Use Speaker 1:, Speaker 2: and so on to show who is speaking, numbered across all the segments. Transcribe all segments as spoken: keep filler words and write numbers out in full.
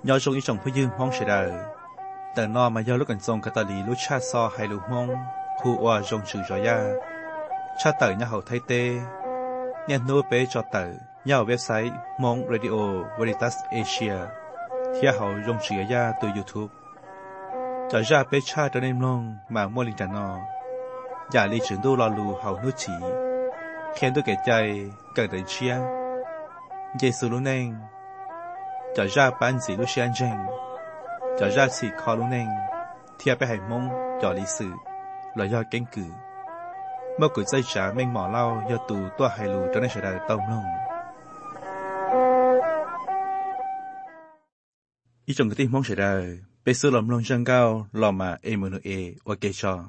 Speaker 1: nhớ trong ý trong phía dương mong sẽ đờiแต่นอมาย่อลูกกันทรงกาตาลีลูกชาซอไฮลูมงผู้ว่าจงสื่อจอยาชาเตอร์ย่าเขาไทเตเนี่ยโน้เปจอเตอร์ย่าเว็บไซต์มงเรดิโอเวริตัสเอเชียที่เขาจงสื่อยาตัวยูทูบจอยาเปชาตัวเนมลงมาโมลิงจานออย่าลีถึงดูรอลูเขานุชีเขียนด้วยแก่ใจเกิดเชียเยซูลุเนงจอยาปันสีลูกเชียนเจงจอยาสีคอลุเนงเทียบไปให้มงจอลีสื่อลอยยอเก่งกือเมื่อกุใจจ๋าเม่งหมอเล่ายอตูตัวไฮลูจนได้เฉยๆต้มลงอีจงกติมองเฉยๆไปซื้อลมลงจังเก้าลอมาเอมูนูเอโอเกชอ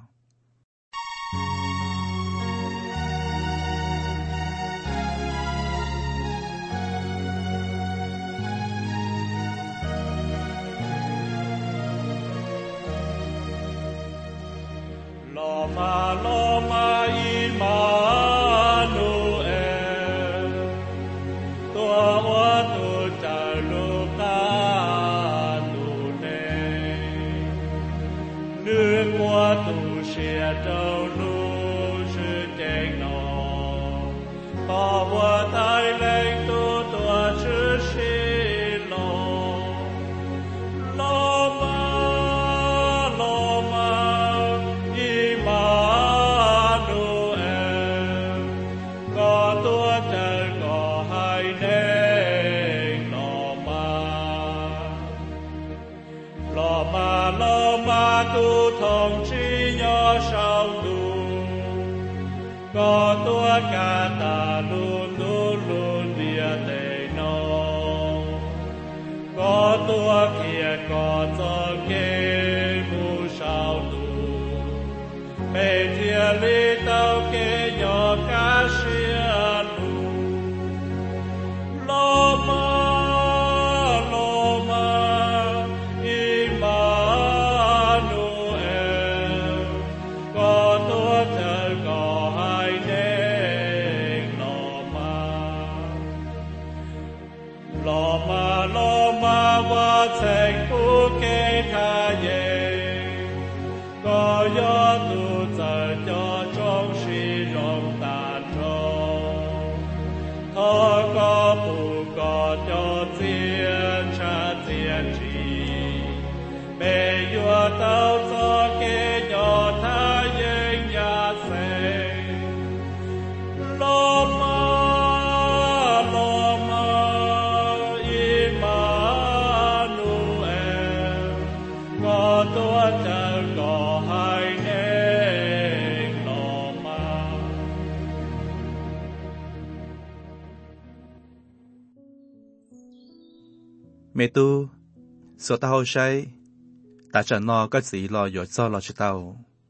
Speaker 1: เมตูสวดเท้าใช้แต่ฉันนอก็สีรอหยดซ้อรอชิเท้า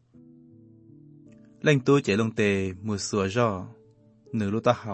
Speaker 1: เล่งตู้เจลงเตมือสัวจ่อหนึ่งลูกตาเฮา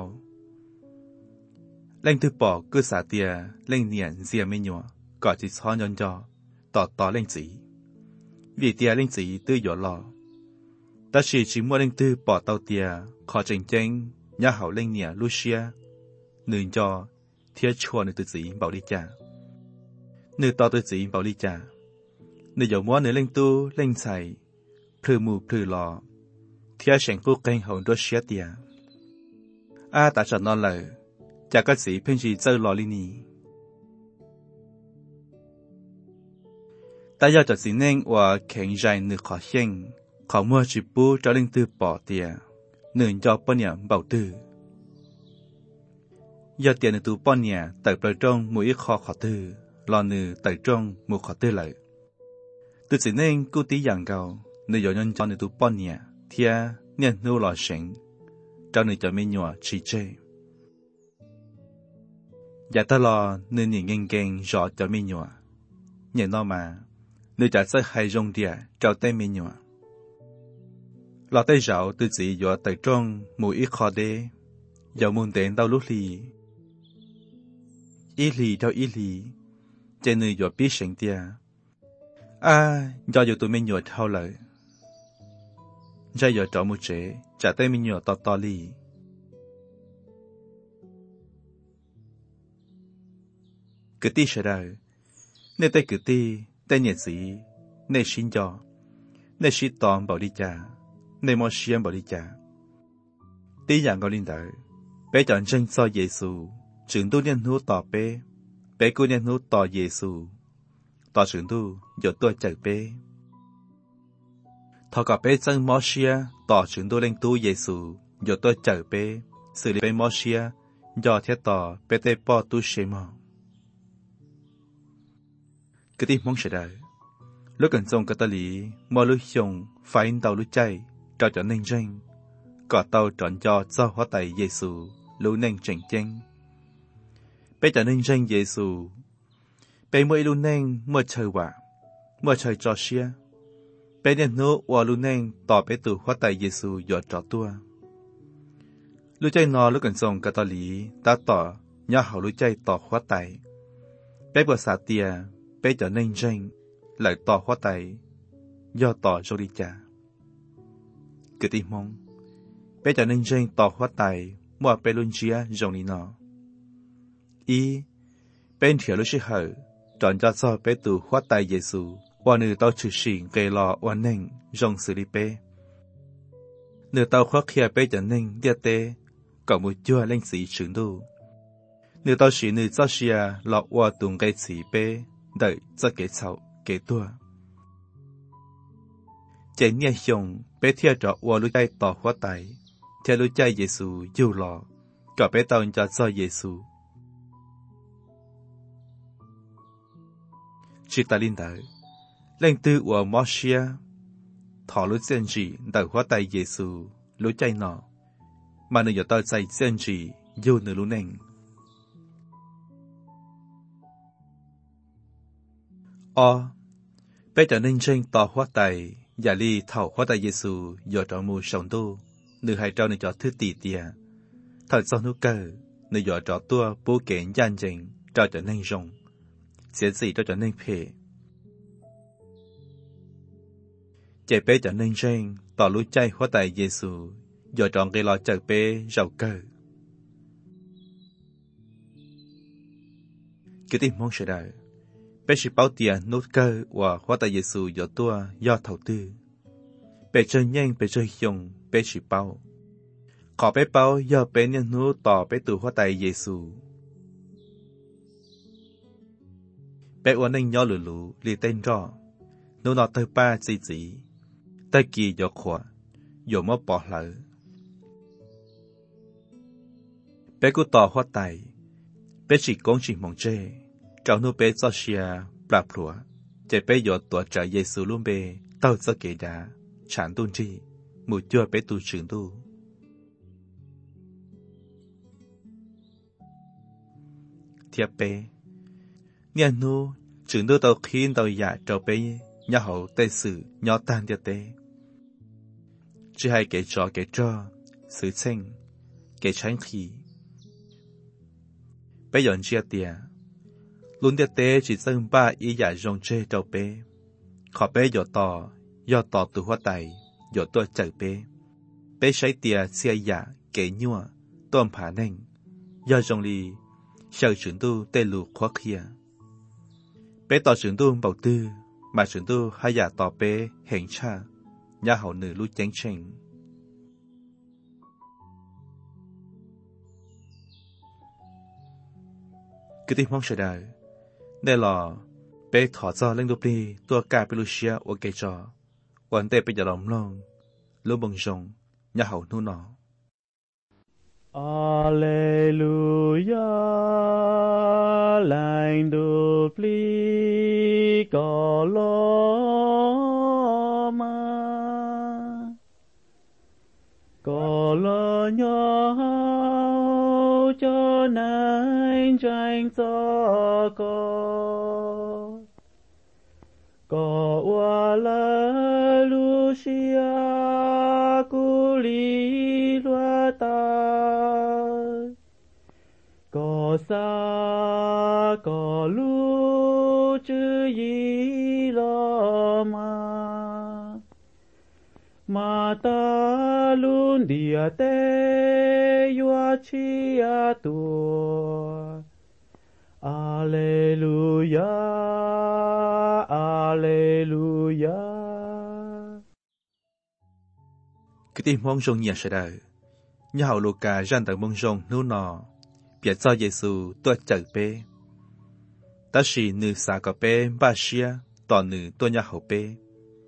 Speaker 1: เล่งตู้ปอกก็สาเตียเล่งเนียนเสียไม่หยัวก่อจิตซ้อนยนจ่อต่อต่อเล่งสีวีเตียเล่งสีตื้อหยดรอแต่ชีชิมัวเล่งตื้อปอดเตาเตียขอเจงเจงย่าเฮาเล่งเนียลูเชียหนึ่งจ่อเทียชัวในตัวสีเบาดีจ้าเนื้อต่อตัวสีเบาลีจ่าเนื้อหยกม้วนเนื้อเล่งตู้เล่งใส่พลือมูพลือหล่อเทียเฉียงปุ๊กเก่งหงด้วยเชียเตียอาตาจัดนอนเลยจากกสีเพ่งชีเจอลอลินีแต่ยอดจัดสีเน่งว่าแข็งใจเนื้อขอเข่งขอมัวจีปูจะเล่งตื้อปอเตียเนื้อจอปนเนี่ยเบาตื้อยอดเตียในตู้ป้อนเนี่ยแต่เปลือยตรงมือคอขอตื้อลอนือไต่จงมูขอเตื้อเลยตัวสิ่งนั้นกูตีอย่างเก่าเนื้อหยอนจอนในตัวป้อนเนี่ยเทียเนี่ยนู้หล่อเฉิงเจ้าเนื้อจะไม่หนัวชีเจอย่าตลอเนื้อหนีเก่งเก่งจอจะไม่หนัวเนี่ยนอมาเนื้อจะใส่ไข่จงเดียเจ้าเต้ไม่หนัวเราได้เจ้าตัวสิ่งหยอไต่จงมูอีคอเดหยอมุนเต็นเต้าลุลีอีลีเจ้าอีลีเจนึยอปีเสียงเตียอ่ายออยู่ตัวไม่หยอเท่าเลยใจหยอจอมุเจจะได้ไม่หยอต่อต่อลีกติเฉย nên tay cử ti tay nhẹ sĩ nên xin cho nên sĩ tòn bảo đi cha nên mò xiêm bảo đi cha tí dạng gọi linh đời bé chọn chân so Giêsu trưởng tu nhân hữu tỏ bé bé cô nhân hữu tỏ Giêsu tỏ trưởng tu giờ tôi chạy bé thọ cả bé chân mò xia tỏ trưởng tu lên tu Giêsu giờ tôi chạy bé xử lý bé mò xia giờ thiết tỏ bé tê bỏ tu xem mò cái tim mong sẽ đời lúc cần trong cái tờ lý mò lúc dùng phải tàu lúc chạy trao cho nên tranh có tàu chọn cho do hóa tay Giêsu lúc nên tranh tranh bé cho nên tranh Giêsu bé mới lúc nên mới chơi quả mới chơi trò xia bé nên nô và lúc nên tỏ bé từ hóa tay Giêsu giờ trò tua lúc chạy nó lúc cần trong cái tờ lý ta tỏ nhớ hậu lúc chạy tỏ hóa tay bé vừa xả tia bé cho nên tranh lại tỏ hóa tay do tỏ cho đi cha cứ tìm mong bé cho nên tranh tỏ hóa tay mua bé luôn chia dòng đi nó y bên thiểu lúc sĩ hở chọn cho cho bé từ hóa tay Giêsu và nữ tao chữ xỉn gây lò và nên dòng xử lý bé nữ tao khoác khía bé cho nên địa tế cậu một chua lên sĩ trưởng đu nữ tao xỉ nữ cho xìa lọ và tùng gây sĩ bé đợi cho kế cháu kế tua chạy nhẹ dòng bé thiệt rõ và lúc chạy tỏ hóa tay theo lúc chạy Giêsu yêu lọ cả bé tao cho cho Giêsu chỉ ta linh đời lên tư và Moshe thọ lúc chân chỉ đợi hóa tay Giêsu lúc chạy nọ mà nữ giờ tao chạy chân chỉ yêu nữ lúc nền o bé trở nên tranh tỏ hóa tay giả ly thảo hóa tay Giêsu giờ trò mù sống tu nữ hai trao nữ cho thứ tỷ tia thật do nữ cơ nữ giờ trò tua bố kén gian trình trao trở nên rồng sẽ gì trao trở nên phê chạy bé trở nên tranh tỏ lũ chay hóa tay Giêsu giờ tròn gây lo chờ bé giàu cơ cứ tìm mong sẽ đợi bé chỉ bảo tiền nốt cơ và hóa tay Giêsu giờ tua do thầu tư bé chơi nhanh bé chơi dùng bé chỉ bảo khó bé bảo do bé nhân nô tỏ bé từ hóa tay Giêsu bé uốn anh nhỏ lù lù li tên rõ nô nọ tới ba gì gì tới kỳ giờ khỏa giờ mất bỏ lỡ bé cứ tỏ hóa tay bé chỉ con chỉ mong chê cháu nô bé cho xìa bạp lúa chạy bé giờ tuổi trả Giêsu luôn bé tao cho kể đá chán tuôn chi mùi chua bé tu trưởng tu thiệp bé nhà nô trưởng tu tàu khiến tàu giả cháu bé nhà hậu tây sử nhỏ tan địa tế chỉ hay kể trò kể trò sự tranh kể tránh khí bé dọn chia tiền luôn địa tế chỉ dân ba ý giả rong chê cháu bé khó bé dọ tỏ do tỏ từ hóa tay dọ tôi chạy bé bé sấy tia xe giả kể nhua tôm phá nành do rong lì sợ trưởng tu tê lù khó khía bé tỏ trưởng tu bảo tư mà trưởng tu hai giả tỏ bé hẹn cha nhà hậu nữ lúc chánh trình cứ tìm mong sẽ đời đây là bé thọ cho lên đục đi tua cà pelusia ở cây trò quan tệ bây giờ lòng lòng lúc bông rồng nhà hậu nu nọ
Speaker 2: Alleluia lên đục đi có lo mà có lo nhau cho nên tranh cho có có qua la Lucia cu li loa ta có xa có lu chữ gì lo mà mà ta luôn địa tê yoa chia tua Alleluia, Alleluia.
Speaker 1: Cái tin mong rong nhà sẽ đời, nhà hậu Luca răn tờ mong rong nô nọ, biết cho Giêsu tôi chở bê. Ta chỉ nữ xa có bê ba xia, tỏ nữ tôi nhà hậu bê.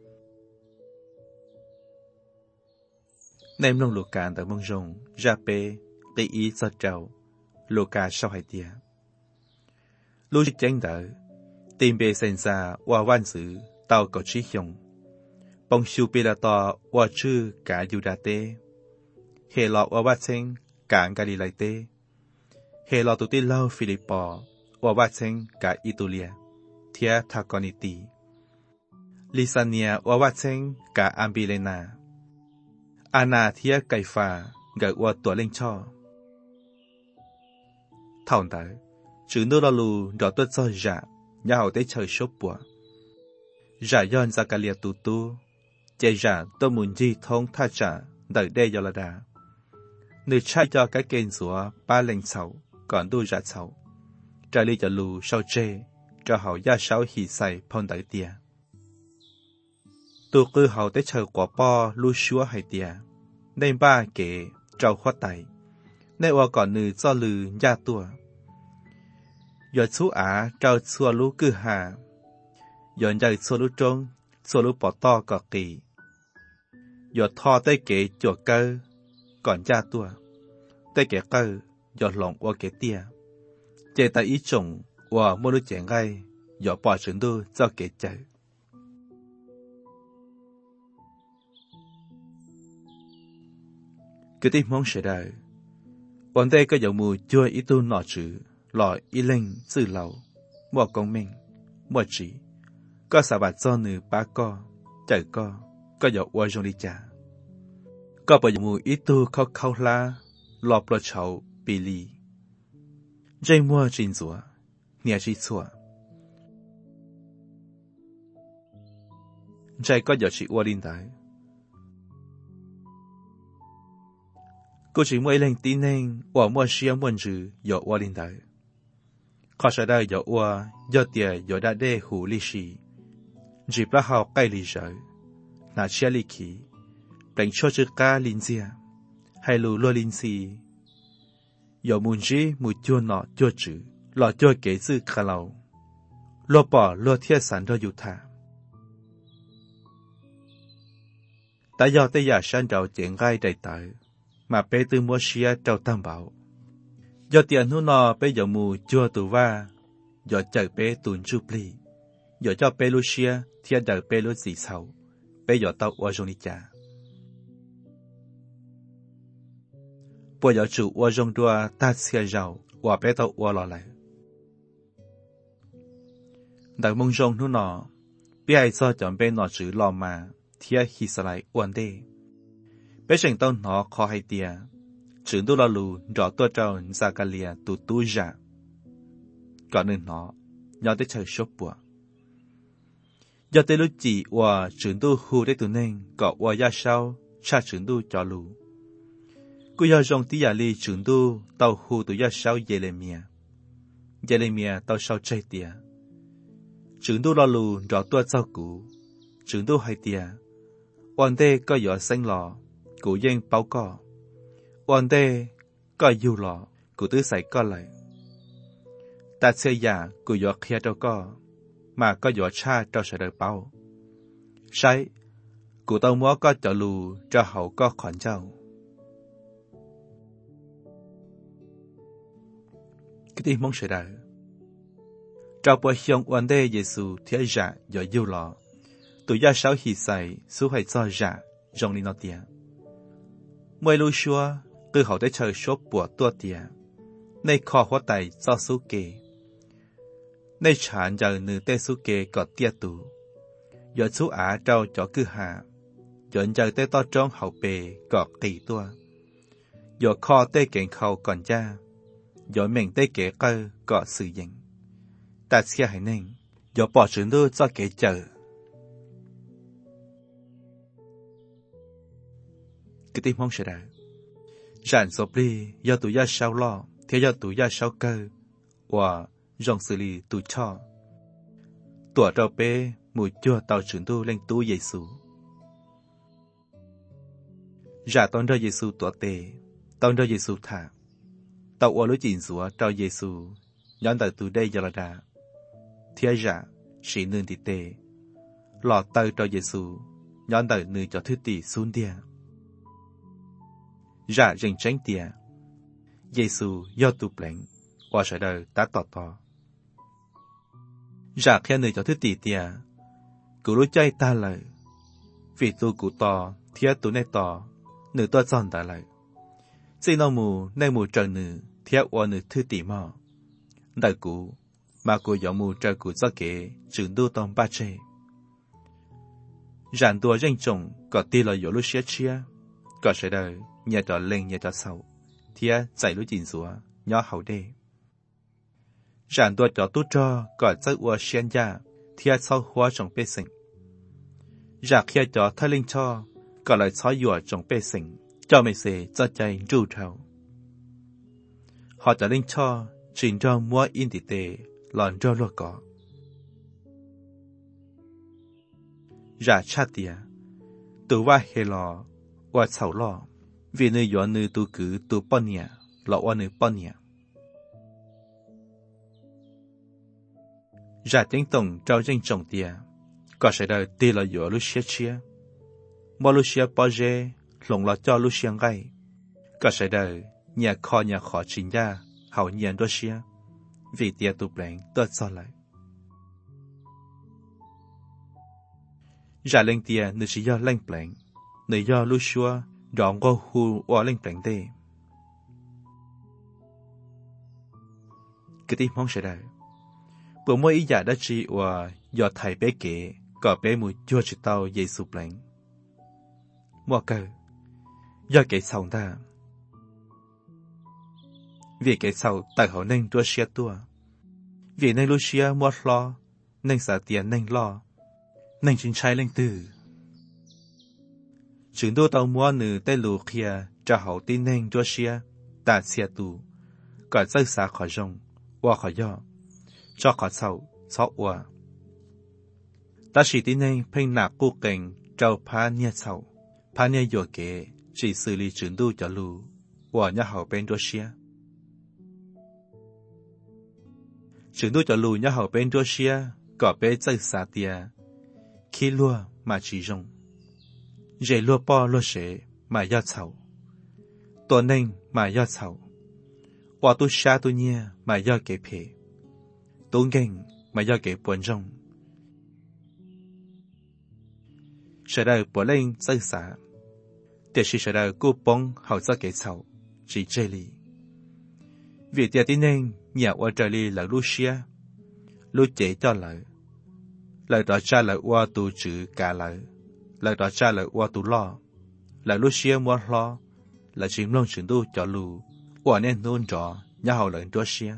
Speaker 1: Nem lông Luca tờ mong rong ra bê, cái ý cho trâu, Luca sau hai tia. Lúc chánh đỡ, tìm bê sinh ra hòa văn sự tàu có trí hiong. Bông siêu bê là tỏ hòa chư cả dù đà tê. Hệ lọ hòa bát chênh cả Galilei tê. Hệ lọ tụ tê lâu Philippo hòa bát chênh cả Itulia, thia Thaconiti. Lysania hòa bát chênh cả Ambilena. Anna thia Caifa gợi hòa tủa linh cho. Thảo đỡ, chứ nô lò lù rõ tuất cho dạ, nhà hậu tế trời sốt bùa. Dạ yon ra cả liệt tù tu, chạy dạ tôi muốn gì thông tha trả, đợi đê do là đà. Nữ trai cho cái kênh rùa ba lệnh sầu, còn đu dạ sầu. Trả lý cho lù sau chê, cho hậu gia sáu hì xài phong đợi tìa. Tù cư hậu tế trời quả bò lưu xúa hay tìa, nên ba kể trao khoát tay, nên hòa còn nữ do lừ gia tùa. Giờ chú á trao xua lũ cư hà, giờ dạy xua lũ trông, xua lũ bỏ to cọ kỳ. Giờ thọ tay kế chùa cơ, còn gia tua. Tay kế cơ, giờ lòng qua kế tia. Chế ta ý chồng, và mô lũ chén gai, giờ bỏ trứng đu cho kế chạy. Cứ tìm mong sẽ đời. Bọn đây có dạo mù chua ý tu nọ chữ. Lọ y linh sư lầu, mua công minh, mua chỉ, có xả bạc cho nữ bá co, chạy co, có dạo qua trong đi trả. Có bởi mùi ít tu khâu khâu la, lọ bò chậu, bì lì. Dây mua trình rùa, nhà trí chua. Dây có dạo chị qua linh tới. Cô chỉ mua y linh tí nên, và mua xia muôn trừ, dạo qua linh tới. Khó sẽ đời dạo ua, do tìa dạo đã đê hủ lý xì. Dịp là hào cây lý rỡ, nà chia lý khí, đánh cho chữ ca linh dìa, hay lù lùa linh xì. Dạo mùn dì mùi chua nọ chua chữ, lọ chua kế dư khá lâu. Lùa bỏ lùa thiết sản ra dù thả. Ta do tế giả sản rào chén gai đầy tới, mà bế tư mua xia trao tam bảo. Do tiền hú nọ bế dạo mù chua tù va, do chạy bế tùn chụp lì, do cho bế lô xia thiên đời bế lô dì sầu, bế do tao ua rong đi chả. Bố dạo chủ ua rong đua ta xia rào, ua bế tao ua lò lại. Đại mông rong hú nọ, bế ai do chọn bế nọ chữ lò mà, thiên hì xa lại uan đê. Bế trình tao nọ khó hay tìa. Trứng đu la lù rõ tua trao ra cả lìa tù tu giả. Còn nên nó, nhỏ tới trời sốt bùa. Do tới lúc chỉ và trứng đu hù đấy tù nên có và ya sao cha trứng đu cho lù. Cô ya rong tí ya li trứng đu tàu hù tù ya sao dê lê mìa. Dê lê mìa tàu sao chay tìa. Trứng đu la lù rõ tua trao cú. Trứng đu hay tìa. Hoàn đê có giỏ xanh lò, cú yên báo cỏ. Hoàn đê, có dù lọ, cụ tứ xảy có lại. Ta xe giả, cụ dọa khía trao có, mà có dọa cha trao sẽ đời bao. Sai, cụ tao mua có cho lù, cho hậu có khoản trao. Cái tí mong sẽ đời. Trao bởi hiong hoàn đê Giê-xu thiết giả dọa dù lọ. Tụi gia sáu hì xảy, xu hay cho giả, rong đi nó tìa. Mười lưu xua, từ hậu tới trời sốt bùa tua tìa. Nên khó hóa tay cho số kê. Nên chẳng giờ nữ tê số kê có tia tù. Giờ số á trao cho cư hạ. Giờ giờ tê to trông hậu bề có kỳ tua. Giờ khó tê kiện khâu còn cha. Giờ mình tê kể cơ có sự dành. Ta xe hãy nên. Giờ bỏ trứng đu cho kể chờ. Cái tim mong sẽ đợi. Rạn sộp ly, do tụi gia sao lo, theo do tụi gia sao cơ, và rong xử lý tụ cho tủa trao bê mùi chua tàu trưởng tu lên tu Giêsu giả tông ra Giêsu tủa tê tông ra Giêsu thả tàu ở lối chỉnh rúa trao Giêsu nhón tới từ đây giờ là đã thiên giả sĩ nương thì tê lọ tay trao Giêsu nhón tới nơi cho thứ tỷ xuống địa giả rình tránh tìa Giêsu do tụ lệnh qua sở đời ta tỏ tỏ giả khen nơi cho thứ tỷ tìa cụ lối chay ta lời vì tu cụ tỏ thiết tu nê tỏ nữ tôi chọn ta lời xin nó mù nay mù trời nữ thiết qua nữ thứ tỷ mò đại cụ mà cụ dõng mù trời cụ cho kế trưởng đu tông ba chê rạn đùa danh trọng có tì là dỗ lúc xế chia có sở đời nhà trò lên nhà trò sau thiết chạy lúc chỉnh rúa nhỏ hậu đê rạn đùa trò tu cho có giấc ua xuyên gia thiết sau hóa trong bê sinh giả khi cho thay linh cho có lại xóa dùa trong bê sinh cho mày sẽ cho chạy ru trào họ trả linh cho trình cho mua in tỷ tệ lòn cho lo có giả chát tìa tu va hê lò qua sầu lò vì nơi dọn nơi tu cứ tu bón nhẹ lọ qua nơi bón nhẹ giả tiếng tổng trao danh trọng tìa có sẽ đời tì là dỗ lúc xế chia mô lúc xế bó dê lồng lọ cho lúc xế ngay có sẽ đời nhà kho nhà khó chính ra hậu nhiên đô xế vì tìa tụp lệnh tớt so lại giả lên tìa nữ sĩ do lệnh lệnh nữ do lúc xua đón ngô hù ổ lệnh lệnh đê cái tim mong sẽ đời bữa mỗi ý giả đã chỉ và do thầy bé kể có bé mùi chua chỉ tao dây sụp lạnh mua cờ do kể sau ta vì kể sau tại họ nên chua xia tua vì nên lu xia mua lo nên xả tiền nên lo nên chính trái lên từ chúng tôi tao mua nữ tây lù kia cho họ tin nên chua xia ta xia tu có dây xả khỏi rong qua khỏi do cho khỏi sau xóa ua ta chỉ tin nên phênh nạp cố cảnh trao phá nia sau phá nia dỗ kế chỉ xử lý chuyển đu cho lù của nhà hậu bên đô xia chuyển đu cho lù nhà hậu bên đô xia có bé chơi xả tia khi lua mà chỉ rong dễ lua po lua sế mà do sau tổ nên mà do sau qua tu xa tu nia mà do kế phê tu ngành mà do kế buồn rong sở đời bỏ lên xây xả để chỉ sở đời cô bóng hậu do kế sau chỉ chơi lì vì tiền tin nên nhà qua trời lì là lu xia lu chế cho lợi lợi đó cha lợi qua tu chữ cả lợi lợi đó cha lợi qua tu lo lợi lu xia mua lo là chính long chuyển tu cho lu qua nên nôn trọ nhà hậu lợi cho xia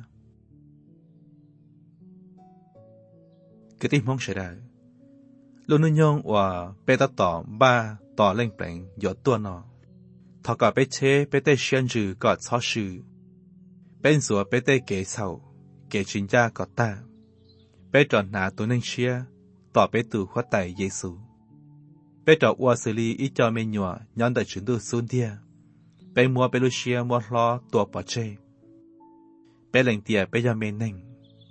Speaker 1: cái tim mong sở đời luôn nuôi nhung và bé ta tỏ ba tỏ lên bền giọt tua nọ thọ cả bé chế bé tê xuyên trừ có xóa sự bên sủa bé tê kể sầu kể chuyện gia có ta bé tròn nà tụi nên xia tỏ bé từ khoát tay Giêsu bé trọ qua xử lý ít cho mê nhọ nhón tại chuyển tu xuống tia bé mua bé lu xia mua lo tua bỏ chê bé lệnh tia bé cho mê nênh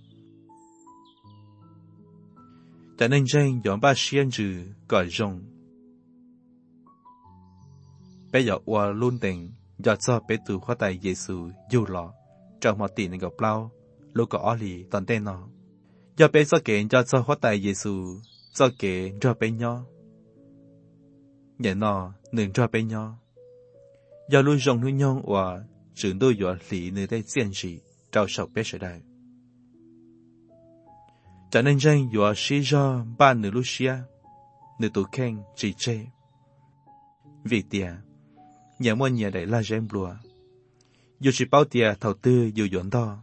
Speaker 1: cho nên danh dọn ba xiên trừ gọi rong bé dọ qua luôn tình do cho bé từ khoa tay Giêsu dù lọ trong một tỷ nên gặp lao lúc có lì toàn tên nó do bé do kể do cho khoa tay Giêsu do kể cho bé nhỏ nhận nó nương cho bé nhỏ do luôn rong nuôi nhông và trưởng đôi dọ lì nơi đây xiên gì trao sọc bé sẽ đại cho nên danh dọa sĩ do ba nữ Lucia, nữ tù khen chỉ chê. Vì tìa, nhà mua nhà đại la gen blua, dù chỉ bao tìa thầu tư dù dọn đo.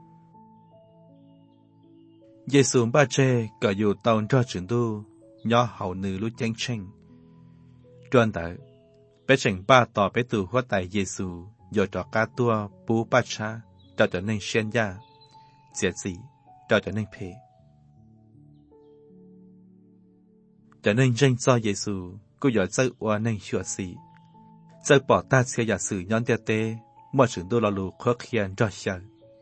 Speaker 1: Giêsu ba chê cả dù tàu cho trường tu, nhỏ hậu nữ lúc chanh chanh. Đoan tới, bé chành ba tỏ bé tù hóa tại Giêsu, dù trò cá tua bú ba cha, trò trở nên xuyên gia, dễ gì. cho trở nên phê. Trở nên danh do Giê-xu, cô dõi dâu oa nên chùa xì. Dâu bỏ ta xe giả sử nhón tê tê, mọi chuyện đô là lù khó khiên cho chờ.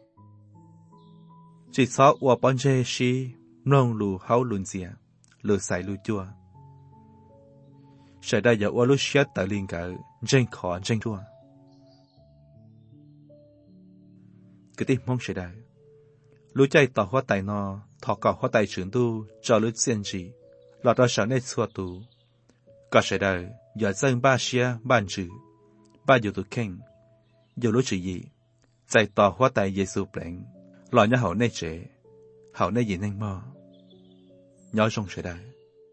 Speaker 1: Chỉ xó oa bọn dê xì, nông lù háo lùn dìa, lù xài lù chua. Sẽ đây giờ oa lù xếp tại liên cỡ, danh khó danh chua. Cứ tìm mong sẽ đây. Lũ chạy tỏ hóa tài nó, thọ cỏ hóa tài trưởng tu, cho lũ xiên gì, lọt ra sở nét xua tù. Có sẽ đời, giờ dân ba xia, bàn chữ, ba dù tù kênh, dù lũ chữ gì, chạy tỏ hóa tài Giê-xu bệnh, lọ nhá hậu nét trẻ, hậu nét gì nên mò. Nhó trong sẽ đời.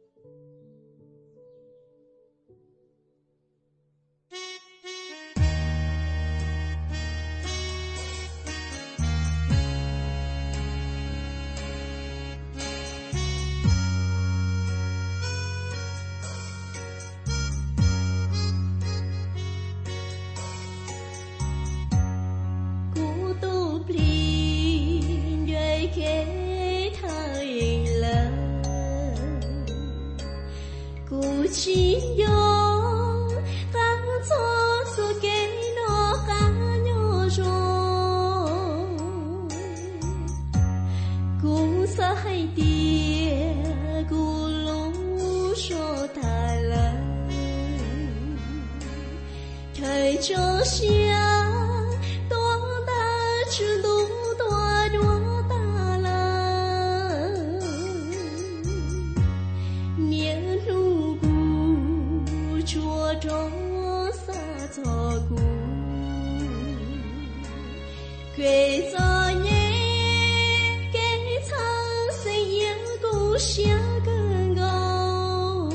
Speaker 3: chỉ do cắn cho sự kén nó cá nhỏ rồi cũng sẽ hay tia cũng lú cho ta lại thời cho xia toán ta chưa đủ toa đua ta là nhớ nu gu chua cho xa cho gu quê cho nhé cái thang xây yên gu xia gần gầu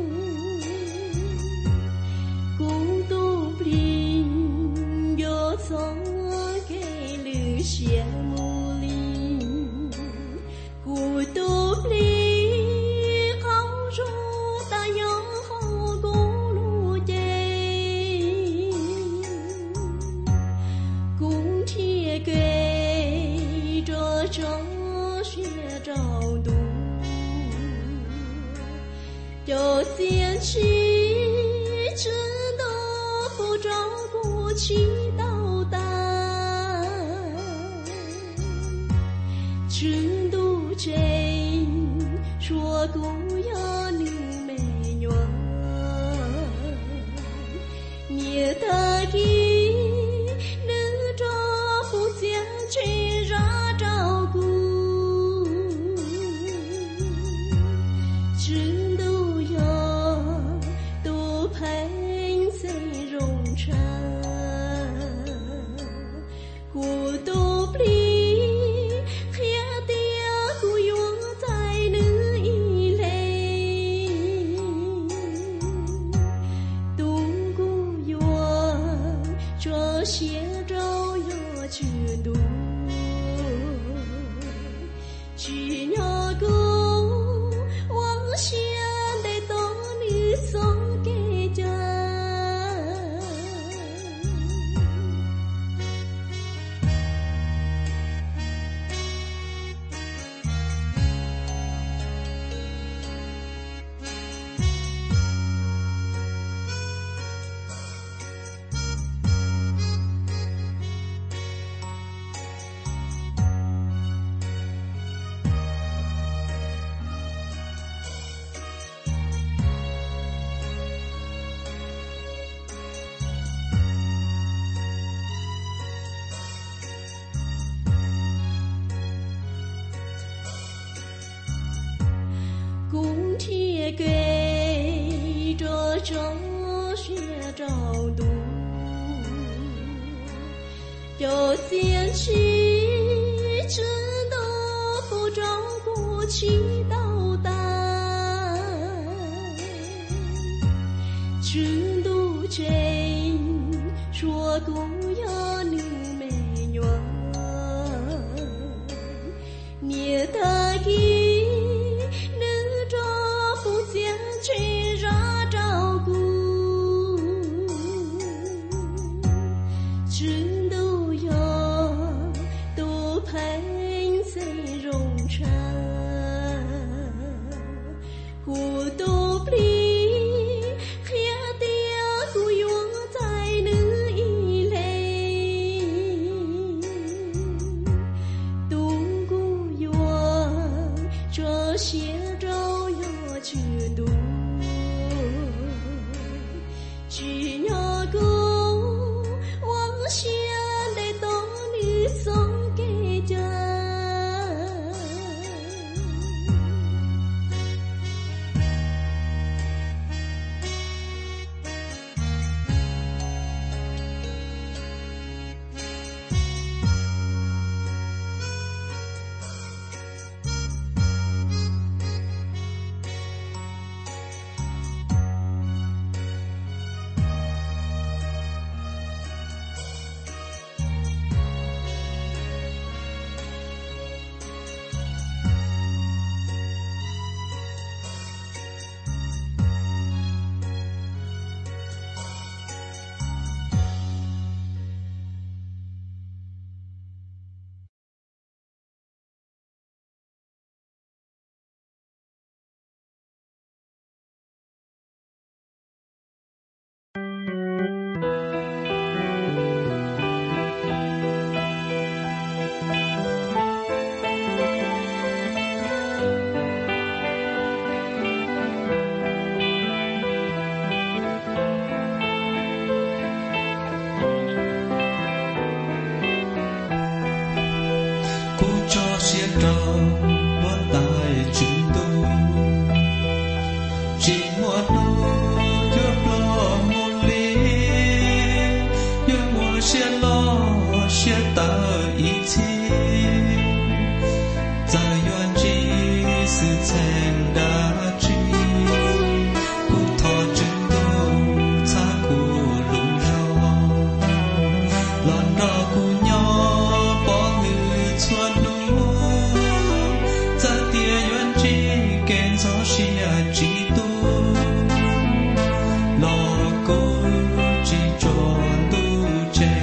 Speaker 3: gu tu blin yo cho cái lư xia mu linh gu tu blin không ru ta nhớ hậu gu lu dây cũng thiê kê cho cho xia trao đủ cho xiên chi知道不照顾祈祷他知度真说不要你没缘你的意能照不见去让照顾知度要多陪在容茶古都里黑的古永在那一类东古永这些照要去读去要go往前得到你送给家cũng thiê kê cho cho xia trao đủ cho xiên chi知道不照顾祈祷他知度真说不要你没缘你的意能照不见去让照顾知度要多陪在容
Speaker 4: trâu bó tay chính tu chỉ một nô cho lo một ly yêu mùa sẽ lo sẽ tờ ý chí在远之是曾的知古托真都擦古路绕乱绕古鸟bỏ người xuân lũ在địa远之见早些知都lo cố chỉ tròn tu chê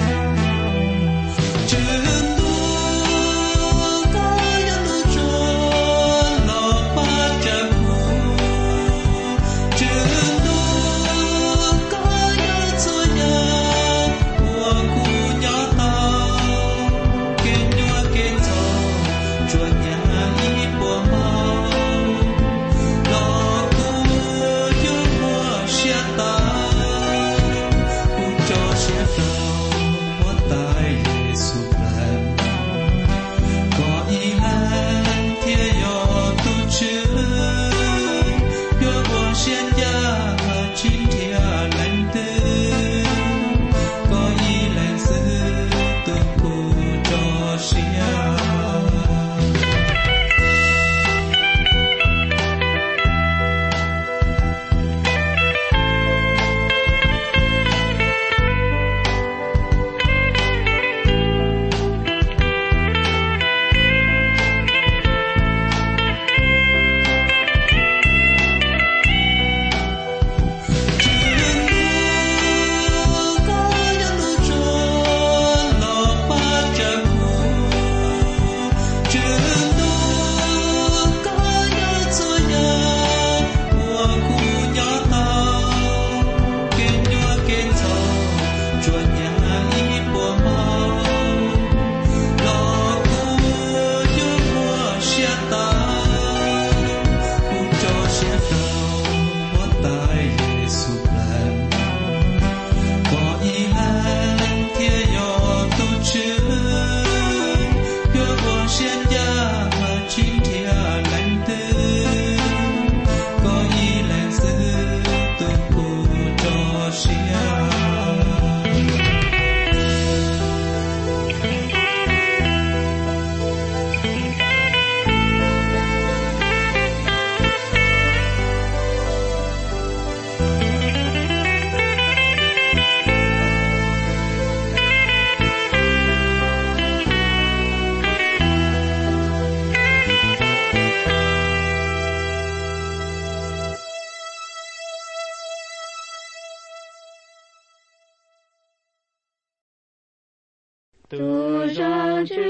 Speaker 2: Tu rằng chữ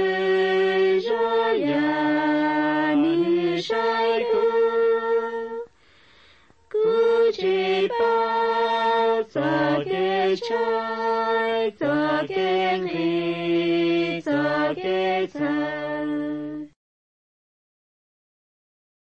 Speaker 2: ra ya ni sai ku ku chỉ bao za ke chai za ke li za ke chai